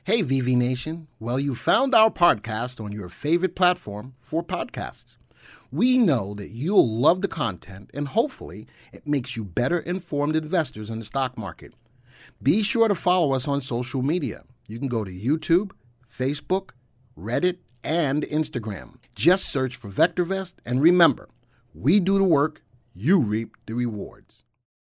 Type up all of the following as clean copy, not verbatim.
Hey, VV Nation. Well, you found our podcast on your favorite platform for podcasts. We know that you'll love the content and hopefully it makes you better informed investors in the stock market. Be sure to follow us on social media. You can go to YouTube, Facebook, Reddit, and Instagram. Just search for VectorVest and remember, we do the work, you reap the rewards.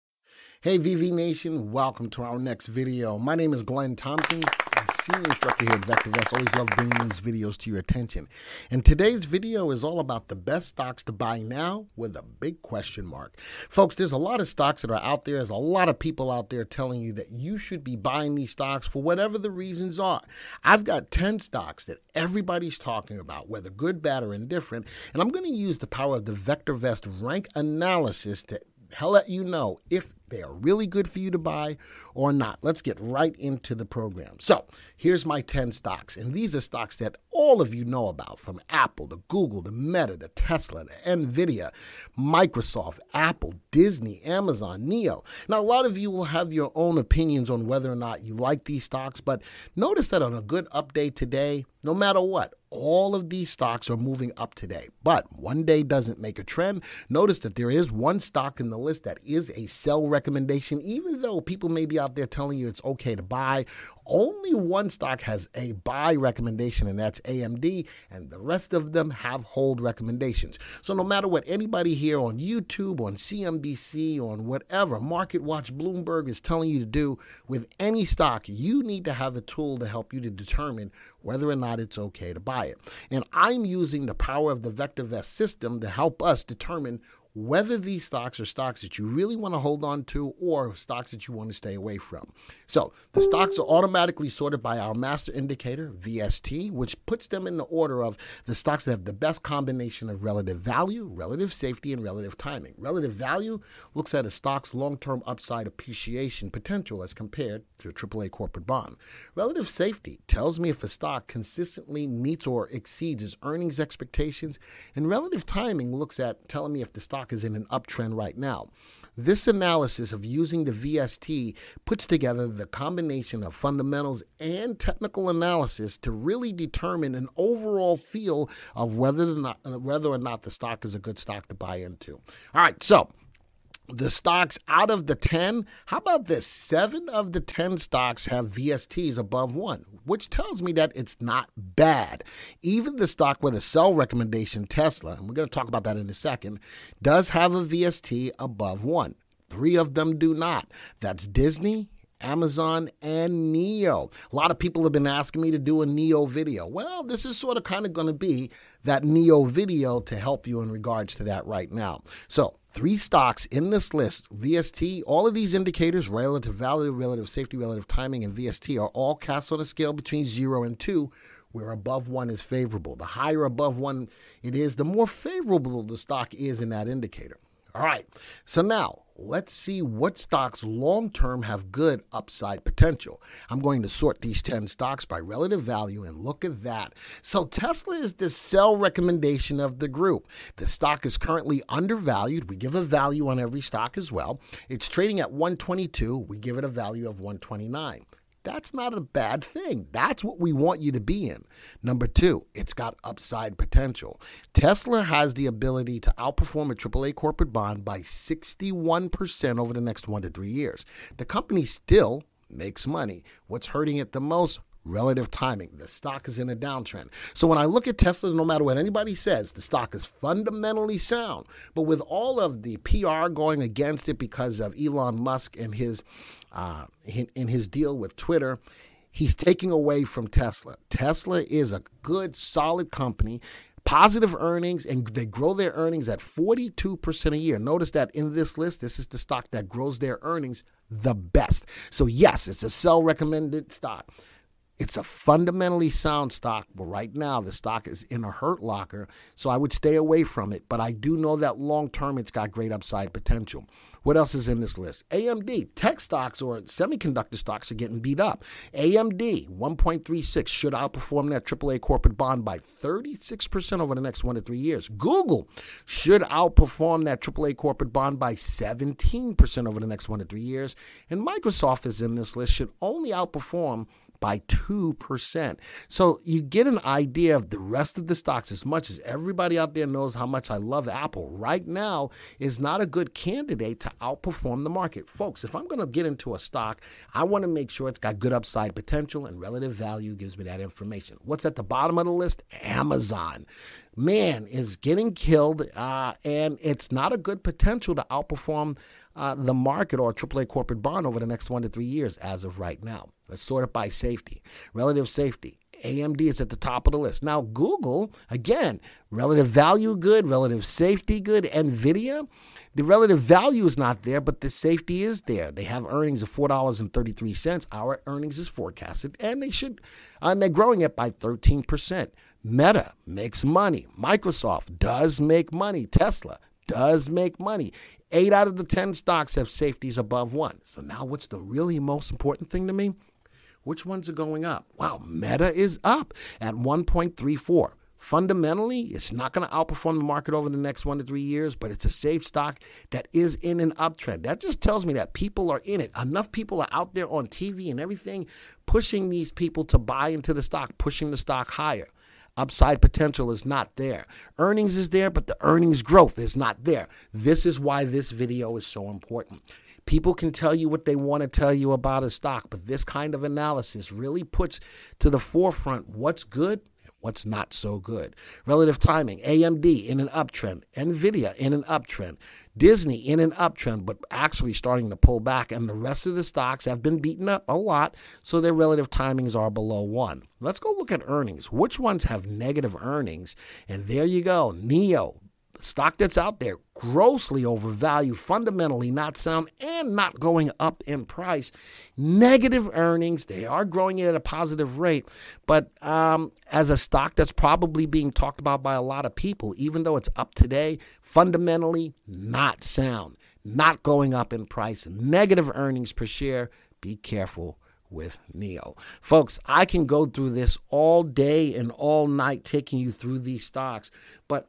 Hey VV Nation, welcome to our next video. My name is Glenn Tompkins, Senior Instructor here at VectorVest. Always love bringing these videos to your attention. And today's video is all about the best stocks to buy now with a big question mark. Folks, there's a lot of stocks that are out there. There's a lot of people out there telling you that you should be buying these stocks for whatever the reasons are. I've got 10 stocks that everybody's talking about, whether good, bad, or indifferent. And I'm going to use the power of the VectorVest rank analysis to let you know if they are really good for you to buy or not. Let's get right into the program. So here's my 10 stocks, and these are stocks that all of you know about, from Apple to Google to Meta to Tesla to NVIDIA, Microsoft, Apple, Disney, Amazon, NIO. Now, a lot of you will have your own opinions on whether or not you like these stocks, but notice that on a good update today, no matter what, all of these stocks are moving up today. But one day doesn't make a trend. Notice that there is one stock in the list that is a sell recommendation, even though people may be out there telling you it's okay to buy. Only one stock has a buy recommendation, and that's AMD, and the rest of them have hold recommendations. So no matter what anybody here on YouTube, on CNBC, on whatever, Market Watch, Bloomberg is telling you to do with any stock, you need to have a tool to help you to determine whether or not it's okay to buy it. And I'm using the power of the VectorVest system to help us determine whether these stocks are stocks that you really want to hold on to or stocks that you want to stay away from. So the stocks are automatically sorted by our master indicator, VST, which puts them in the order of the stocks that have the best combination of relative value, relative safety, and relative timing. Relative value looks at a stock's long-term upside appreciation potential as compared to a AAA corporate bond. Relative safety tells me if a stock consistently meets or exceeds its earnings expectations, and relative timing looks at telling me if the stock is in an uptrend right now. This analysis of using the VST puts together the combination of fundamentals and technical analysis to really determine an overall feel of whether or not the stock is a good stock to buy into. All right, so the stocks out of the 10, how about this? 7 of the 10 stocks have VSTs above 1, which tells me that it's not bad. Even the stock with a sell recommendation, Tesla, and we're going to talk about that in a second, does have a VST above 1. 3 of them do not. That's Disney, Amazon, and NIO. A lot of people have been asking me to do a NIO video. Well, this is sort of kind of going to be that NIO video to help you in regards to that right now. So 3 stocks in this list, VST, all of these indicators, relative value, relative safety, relative timing, and VST are all cast on a scale between 0 and 2, where above 1 is favorable. The higher above 1 it is, the more favorable the stock is in that indicator. All right, so now let's see what stocks long-term have good upside potential. I'm going to sort these 10 stocks by relative value, and look at that. So Tesla is the sell recommendation of the group. The stock is currently undervalued. We give a value on every stock as well. It's trading at 122. We give it a value of 129. That's not a bad thing. That's what we want you to be in. Number 2, it's got upside potential. Tesla has the ability to outperform a AAA corporate bond by 61% over the next 1 to 3 years. The company still makes money. What's hurting it the most? Relative timing. The stock is in a downtrend. So when I look at Tesla, no matter what anybody says, the stock is fundamentally sound. But with all of the PR going against it because of Elon Musk and his deal with Twitter, he's taking away from Tesla. Tesla is a good, solid company, positive earnings, and they grow their earnings at 42% a year. Notice that in this list, this is the stock that grows their earnings the best. So yes, it's a sell recommended stock. It's a fundamentally sound stock, but right now the stock is in a hurt locker, so I would stay away from it. But I do know that long-term it's got great upside potential. What else is in this list? AMD, tech stocks or semiconductor stocks are getting beat up. AMD, 1.36, should outperform that AAA corporate bond by 36% over the next 1 to 3 years. Google should outperform that AAA corporate bond by 17% over the next 1 to 3 years. And Microsoft is in this list, should only outperform by 2%. So you get an idea of the rest of the stocks. As much as everybody out there knows how much I love Apple, right now is not a good candidate to outperform the market. Folks, if I'm going to get into a stock, I want to make sure it's got good upside potential, and relative value gives me that information. What's at the bottom of the list? Amazon. Man, is getting killed, and it's not a good potential to outperform the market or a AAA corporate bond over the next 1 to 3 years as of right now. Let's sort it by safety. Relative safety. AMD is at the top of the list. Now, Google, again, relative value good, relative safety good. NVIDIA, the relative value is not there, but the safety is there. They have earnings of $4.33. Our earnings is forecasted, and they're growing it by 13%. Meta makes money. Microsoft does make money. Tesla does make money. 8 out of the 10 stocks have safeties above 1. So now what's the really most important thing to me? Which ones are going up? Wow, Meta is up at 1.34. Fundamentally, it's not going to outperform the market over the next 1 to 3 years, but it's a safe stock that is in an uptrend. That just tells me that people are in it. Enough people are out there on TV and everything pushing these people to buy into the stock, pushing the stock higher. Upside potential is not there. Earnings is there, but the earnings growth is not there. This is why this video is so important. People can tell you what they want to tell you about a stock, but this kind of analysis really puts to the forefront what's good and what's not so good. Relative timing, AMD in an uptrend, NVIDIA in an uptrend, Disney in an uptrend, but actually starting to pull back, and the rest of the stocks have been beaten up a lot, so their relative timings are below 1. Let's go look at earnings. Which ones have negative earnings? And there you go, NIO, the stock that's out there, grossly overvalued, fundamentally not sound, and not going up in price. Negative earnings, they are growing it at a positive rate, but as a stock that's probably being talked about by a lot of people, even though it's up today, fundamentally not sound, not going up in price, negative earnings per share. Be careful with NIO. Folks, I can go through this all day and all night taking you through these stocks, but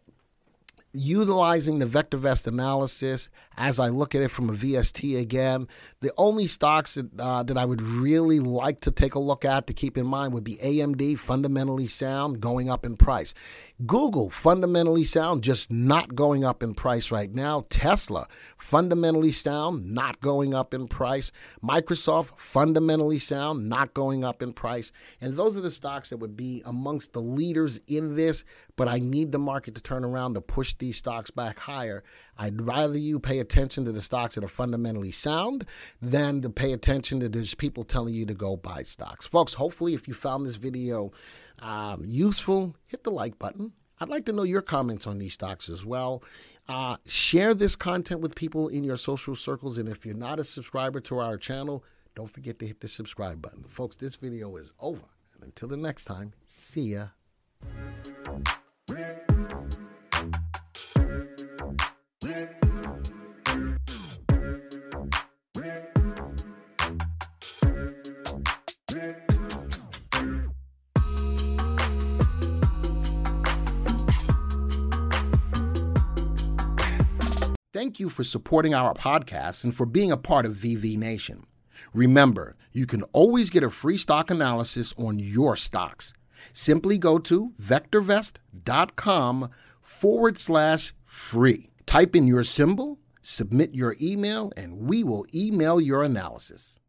utilizing the VectorVest analysis, as I look at it from a VST again, the only stocks that I would really like to take a look at to keep in mind would be AMD, fundamentally sound, going up in price. Google, fundamentally sound, just not going up in price right now. Tesla, fundamentally sound, not going up in price. Microsoft, fundamentally sound, not going up in price. And those are the stocks that would be amongst the leaders in this, but I need the market to turn around to push these stocks back higher. I'd rather you pay attention to the stocks that are fundamentally sound than to pay attention to these people telling you to go buy stocks. Folks, hopefully if you found this video useful, hit the like button. I'd like to know your comments on these stocks as well. Share this content with people in your social circles. And if you're not a subscriber to our channel, don't forget to hit the subscribe button. Folks, this video is over. And until the next time, see ya. Thank you for supporting our podcast and for being a part of VV Nation. Remember, you can always get a free stock analysis on your stocks. Simply go to vectorvest.com/free. Type in your symbol, submit your email, and we will email your analysis.